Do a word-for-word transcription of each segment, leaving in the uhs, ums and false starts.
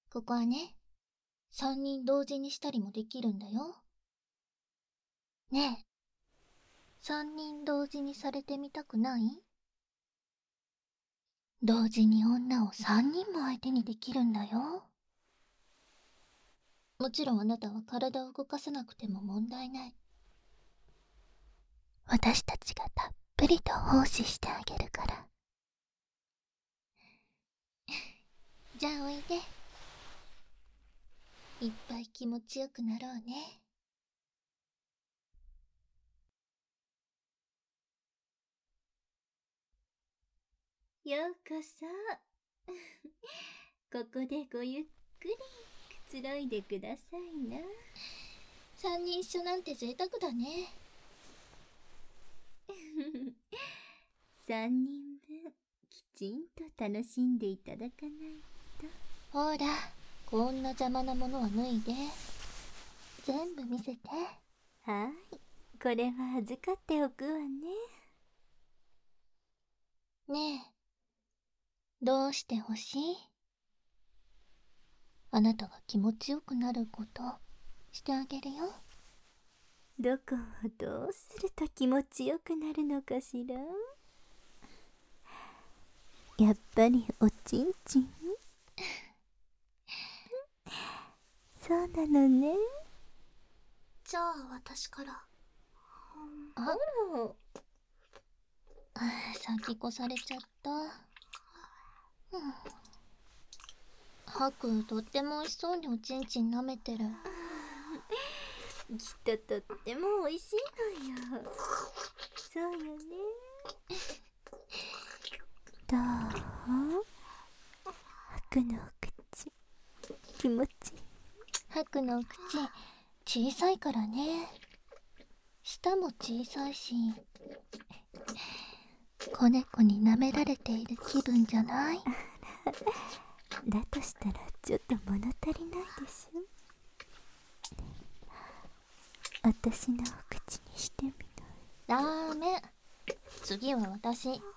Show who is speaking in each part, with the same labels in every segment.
Speaker 1: ここはね、三人同時にしたりもできるんだよ。ねえ、三人同時にされてみたくない？同時に女を三人も相手にできるんだよ。もちろんあなたは体を動かさなくても問題ない。私たちがたっぷりと奉仕してあげるから。じゃあおいで。いっぱい気持ちよくなろうね。
Speaker 2: ようこそ。ここでごゆっくりくつろいでくださいな。
Speaker 1: 三人一緒なんて贅沢だね。
Speaker 2: 三人分きちんと楽しんでいただかないと。
Speaker 1: ほら、こんな邪魔なものは脱いで。全部見せて。
Speaker 2: はい、これは預かっておくわね。
Speaker 1: ねえ、どうしてほしい？あなたが気持ちよくなることしてあげるよ。
Speaker 2: どこをどうすると気持ちよくなるのかしら。やっぱりおちんちん。そうなのね。
Speaker 1: じゃあ私から。あ
Speaker 2: ら、
Speaker 1: あ、先越されちゃった。うん。ハク、とっても美味しそうにおちんちん舐めてる。
Speaker 2: きっととっても美味しいのよ。そうよね。どう？ハクのお口気持ちいい。
Speaker 1: ハクのお口小さいからね。舌も小さいし、子猫に舐められている気分じゃない？
Speaker 2: だとしたらちょっと物足りないでしょ。私のお口にしてみ
Speaker 1: ダメ。次は私。ね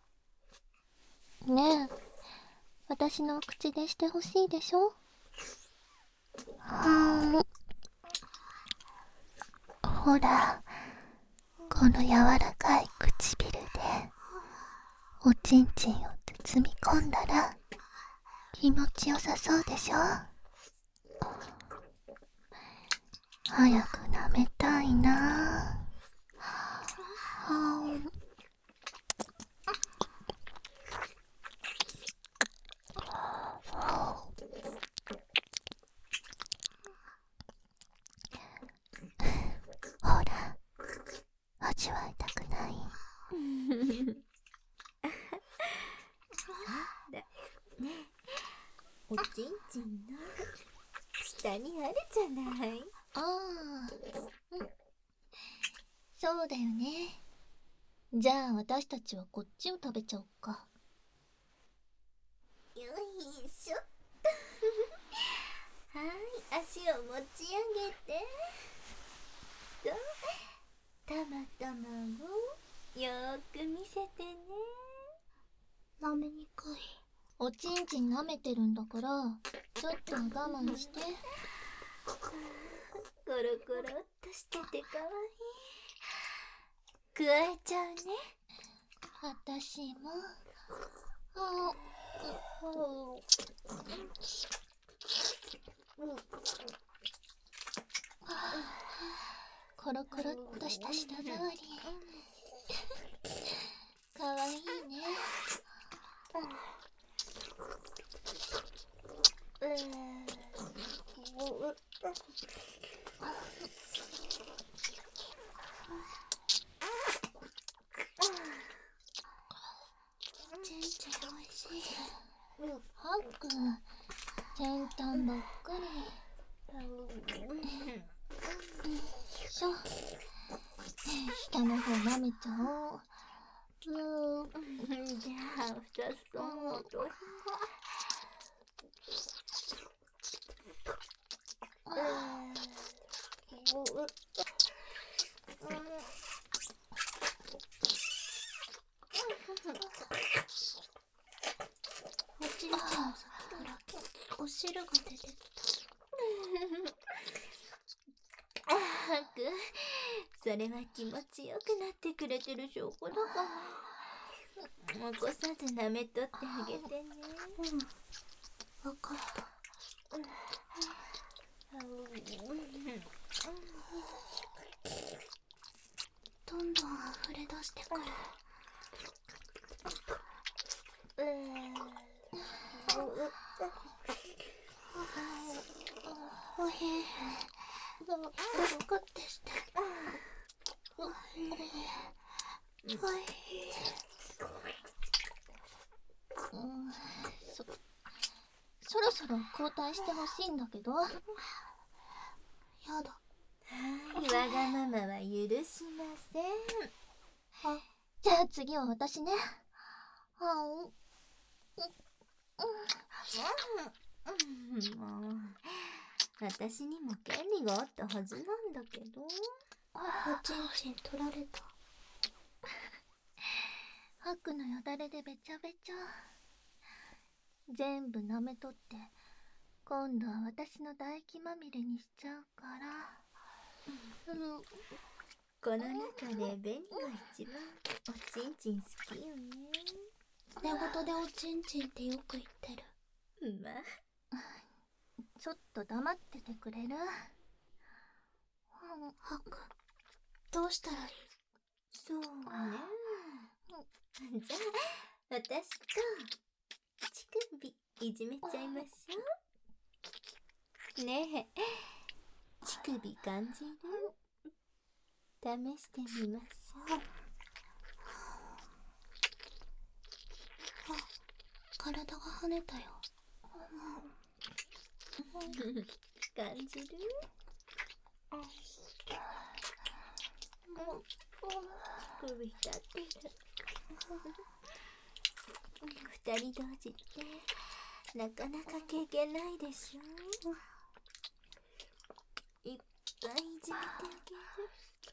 Speaker 1: え、私のお口でしてほしいでしょ？うん。ほら、この柔らかい唇でおちんちんを包み込んだら気持ちよさそうでしょ？早く舐めたいな。はほら、味わいたくない？
Speaker 2: そうだね。おちんちんの下にあるじゃない。
Speaker 1: ああ、うん、そうだよね。じゃあ私たちはこっちを食べちゃおっか。
Speaker 2: よいしょっと。はい、足を持ち上げて。そう、たまたまをよーく見せてね。
Speaker 1: 舐めにくい。おちんちん舐めてるんだからちょっとは我慢して。
Speaker 2: コロコロっとしててかわいい。加えちゃうね。
Speaker 1: 私も。あコロコロっとした舌触りかわいいね。ちんちんおいしい。ハック、先端ばっかり。よいしょ。下の方舐めちゃおう。うー
Speaker 2: じゃあふたつとも落とし
Speaker 1: おちんちんの先から結構し
Speaker 2: 汁が出てきた。あーく、それは気持ちよくなってくれてる証拠だから。起こさず舐めとってあげてね。うん、わかった。どんどん溢れ出してくる。おひえ、どっかってして。おひえ、おひえ。うん、そ、そろそろ交代してほしいんだけど。やだ。はい、わがままは許しません。あ、じゃあ次は私ね。あ、うん、うん、うん、もう私にも権利があったはずなんだけど。おちんちん取られた。ハクのよだれでべちゃべちゃ。全部舐めとって今度は私の唾液まみれにしちゃうから、うん、この中でベニが一番おちんちん好きよね。寝言でおちんちんってよく言ってる。まあ、ちょっと黙っててくれる？ハク、どうしたらいい？そうね。じゃあ私と乳首いじめちゃいましょう。ねえ、乳首感じる？試してみましょう。あ、体が跳ねたよ。感じる？首立ってる。二人同時ってなかなか経験ないでしょ。いっぱいいじめてあげる。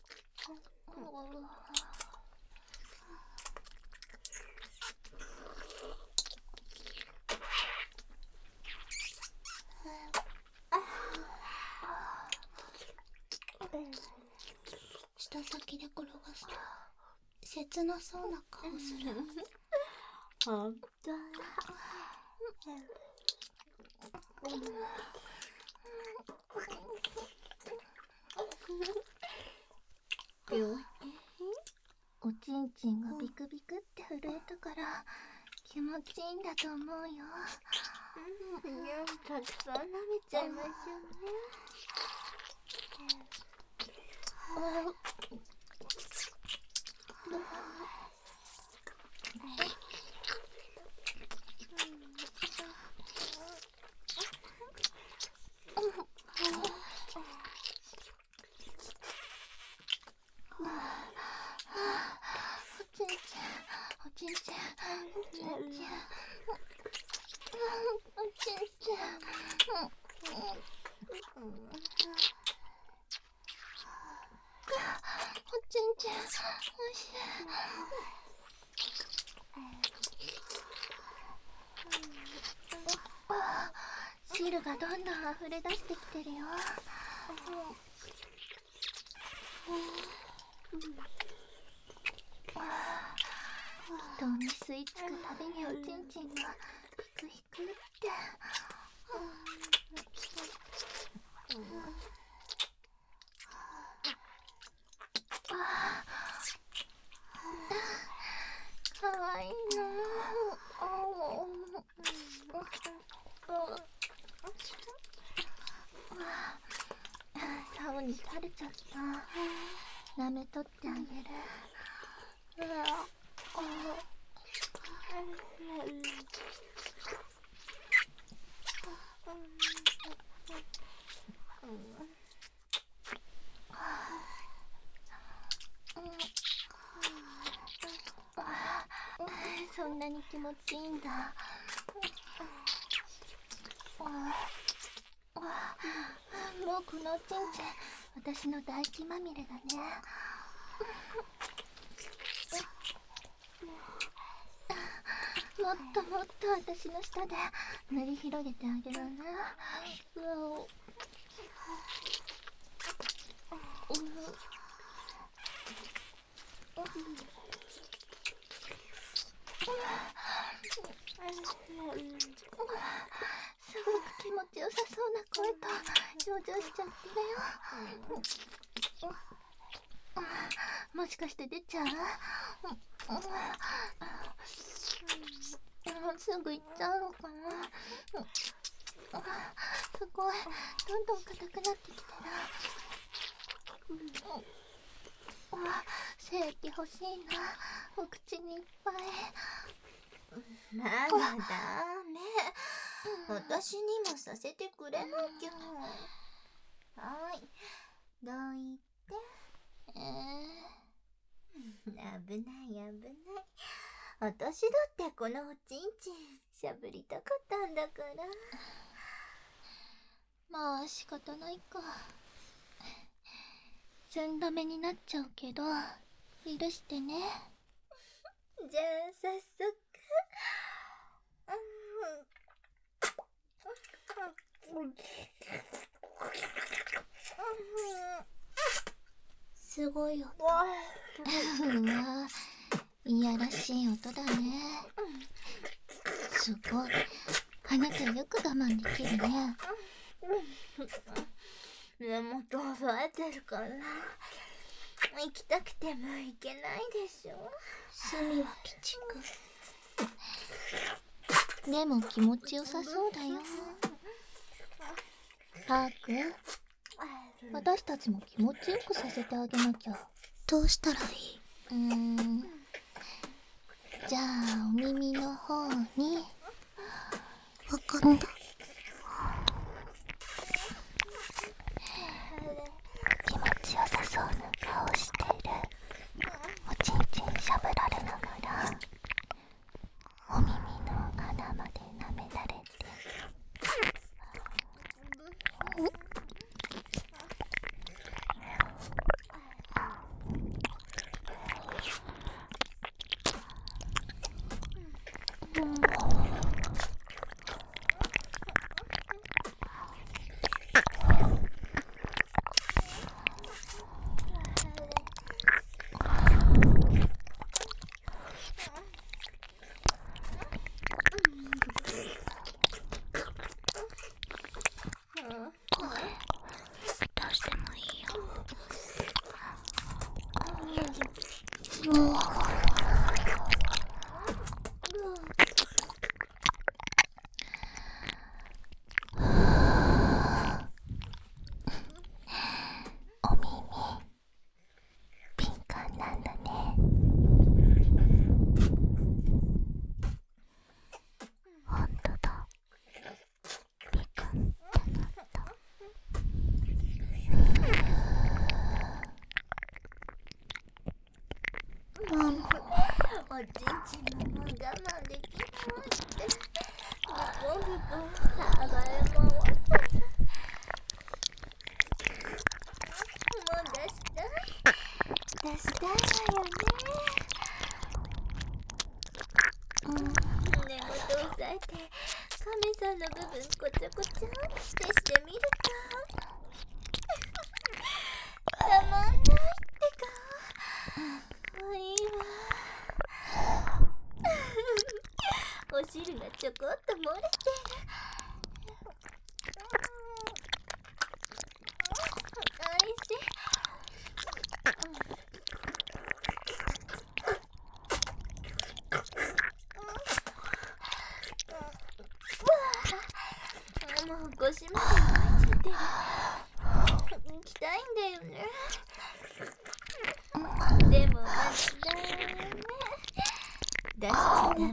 Speaker 2: 舌先で転がすと切なそうな顔する。ほんと？おちんちんがビクビクって震えたから気持ちいいんだと思うよ。うん、たくさん舐めちゃいましょうね。おちんちん、おちんちん、おちんちん、おちんちん、おちんちん、おいしい。汁がどんどん溢れ出してきてるよ。人に吸い付くたびにおちんちんがヒクヒクって。かわいいなあ。竿に垂れちゃった。舐めとってあげる。そんなに気持ちいいんだ。もうこのおちんちん私の唾液まみれだね。
Speaker 1: もっともっと私の舌で塗り広げてあげるね。うわお。すごく気持ちよさそうな声と表情しちゃってるよ。もしかして出ちゃう？すぐ行っちゃうのかな。すごい、どんどん硬くなってきてる。精液欲しいな、お口にいっぱい。
Speaker 2: まだダメ。私にもさせてくれなきゃ。はい、どいて。
Speaker 1: え
Speaker 2: 危ない危ない。私だってこのおちんちんしゃぶりたかったんだから。
Speaker 1: まあ仕方ないか。寸止めになっちゃうけど許してね。
Speaker 2: じゃあ早速。
Speaker 1: すごい音。うわ、いやらしい音だね。すごい、あなたよく我慢できるね。
Speaker 2: 根元を押えてるから行きたくても行けないでしょ。
Speaker 1: 隅は鬼畜。でも気持ちよさそうだよ。パーク、私たちも気持ちよくさせてあげなきゃ。
Speaker 3: どうしたらいい？
Speaker 1: うーん、じゃあお耳の方に。
Speaker 3: わかった。
Speaker 1: 気持ちよさそうな顔してる。おちんちんしゃぶられながらお耳の穴まで舐められて。
Speaker 3: どうしてもいいよ。
Speaker 1: お耳敏感なんだね。ほんとだ、ピクンってなった。
Speaker 2: おちんちんももう我慢できないって。ブコブコ暴れ回ってる。もう出したい出したいわよね。根元を押さえて亀さんの部分こちょこちょってしてみるとたまんないってか。かわいいわ。お汁がちょこっと漏れてる。おいしい。もう腰まで乾いちゃってる。行きたいんだよね。でもまだダメ。出しちゃダメよ。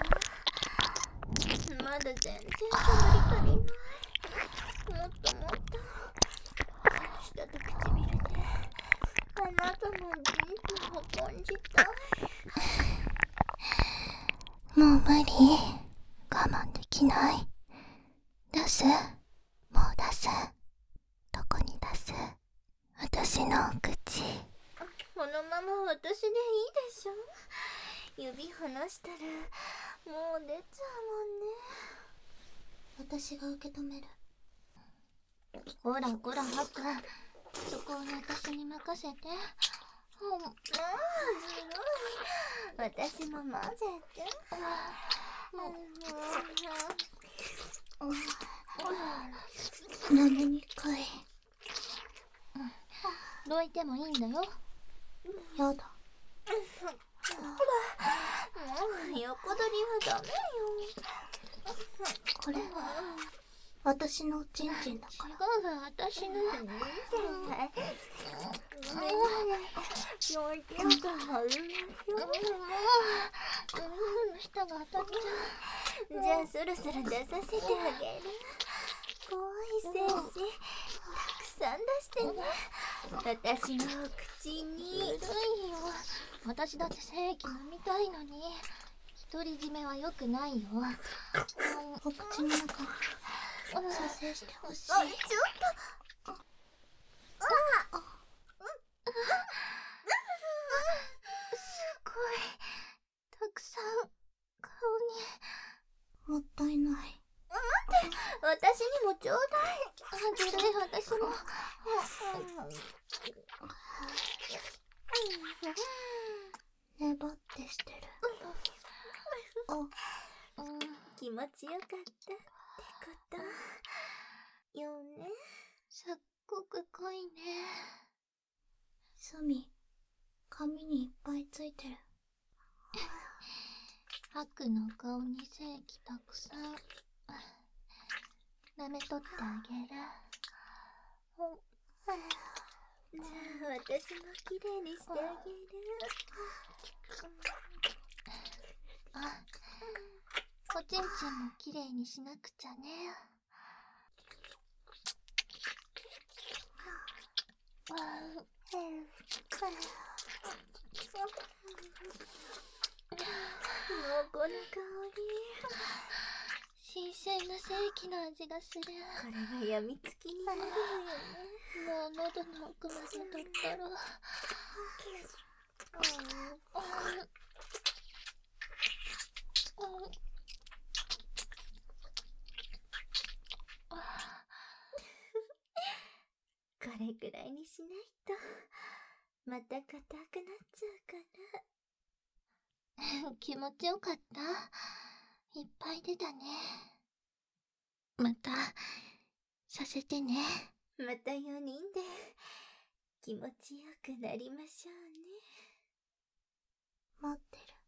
Speaker 2: まだ全然しゃぶり足りない。もっともっと舌と唇であなたの人生を感じたい。
Speaker 1: もう無理、我慢できない。出す、もう出す。どこに出す？私のお口。
Speaker 2: このまま私でいいでしょ。 指離したらもう出ちゃ
Speaker 3: 私が受け止める。
Speaker 1: こらこらハク、そこを私に任せて。うん、
Speaker 2: うもんね。ああ、ずるい。私も混ぜて。
Speaker 3: なのにかい。
Speaker 1: どいてもいいんだよ。
Speaker 3: やだ。
Speaker 2: もう横取りはダメよ。
Speaker 3: これは私のおちんちんだから。
Speaker 1: 違うわ、私の。
Speaker 2: ごめんね。表現があるよ。
Speaker 1: うん、舌が当たっちゃう。
Speaker 2: じゃあそろそろ出させてあげる。怖い精子たくさん出してね。私のお口に。
Speaker 1: ずるいよ。私だって正規飲みたいのに。独り占めは良くないよ。
Speaker 3: お口の中に蘇生してほしい。
Speaker 2: あ、ちょっと。
Speaker 1: すごい。たくさん顔に。
Speaker 3: もったいない。
Speaker 2: 待って、私にもちょうだい。
Speaker 1: あ、ずるい、私も。
Speaker 3: 粘ってしてる。あ、
Speaker 1: うん、
Speaker 2: 気持ちよかったってことよね。
Speaker 1: すっごく濃いね。
Speaker 3: 隅、髪にいっぱいついてる。
Speaker 1: ハクの顔に正規たくさん。舐めとってあげる。
Speaker 2: じゃあ私もきれいにしてあげる。
Speaker 1: あ、おちんちんもきれいにしなくちゃね。
Speaker 2: もうこの香り。
Speaker 1: 新鮮な正規の味がする。
Speaker 2: これがやみつきになるのよね。
Speaker 1: もう喉の奥まで取ったろ。
Speaker 2: これくらいにしないとまた硬くなっちゃうから。
Speaker 1: 気持ちよかった。いっぱい出たね。またさせてね。
Speaker 2: またよにんで気持ちよくなりましょうね。
Speaker 3: 待ってる。